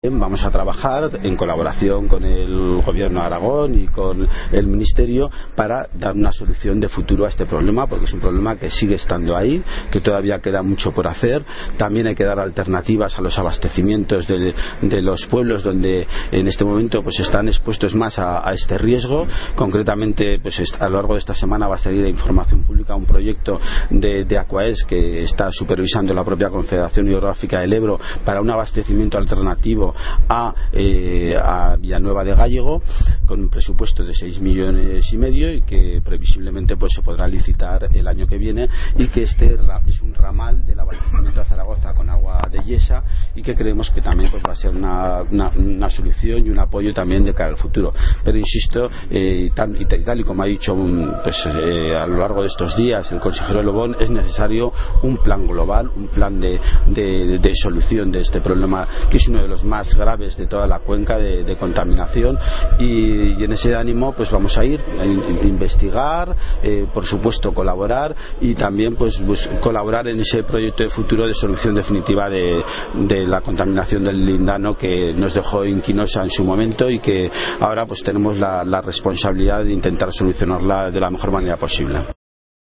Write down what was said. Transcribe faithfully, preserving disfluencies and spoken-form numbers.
Vamos a trabajar en colaboración con el Gobierno de Aragón y con el Ministerio para dar una solución de futuro a este problema, porque es un problema que sigue estando ahí, que todavía queda mucho por hacer. También hay que dar alternativas a los abastecimientos de, de los pueblos donde en este momento pues están expuestos más a, a este riesgo. Concretamente, pues a lo largo de esta semana va a salir de información pública un proyecto de, de Aquaes que está supervisando la propia Confederación Hidrográfica del Ebro para un abastecimiento alternativo A, eh, a Villanueva de Gállego, con un presupuesto de seis millones y medio y que previsiblemente pues se podrá licitar el año que viene, y que este es un ramal del abastecimiento a Zaragoza con agua de Yesa, y que creemos que también pues va a ser una, una, una solución y un apoyo también de cara al futuro. Pero insisto, eh, tal, y tal y como ha dicho un, pues, eh, a lo largo de estos días el consejero Lobón, es necesario un plan global, un plan de, de, de solución de este problema, que es uno de los más graves de toda la cuenca de, de contaminación, y, y en ese ánimo pues vamos a ir a investigar, eh, por supuesto colaborar, y también pues, pues colaborar en ese proyecto de futuro de solución definitiva de, de la contaminación del lindano, que nos dejó inquinosa en su momento y que ahora pues tenemos la, la responsabilidad de intentar solucionarla de la mejor manera posible.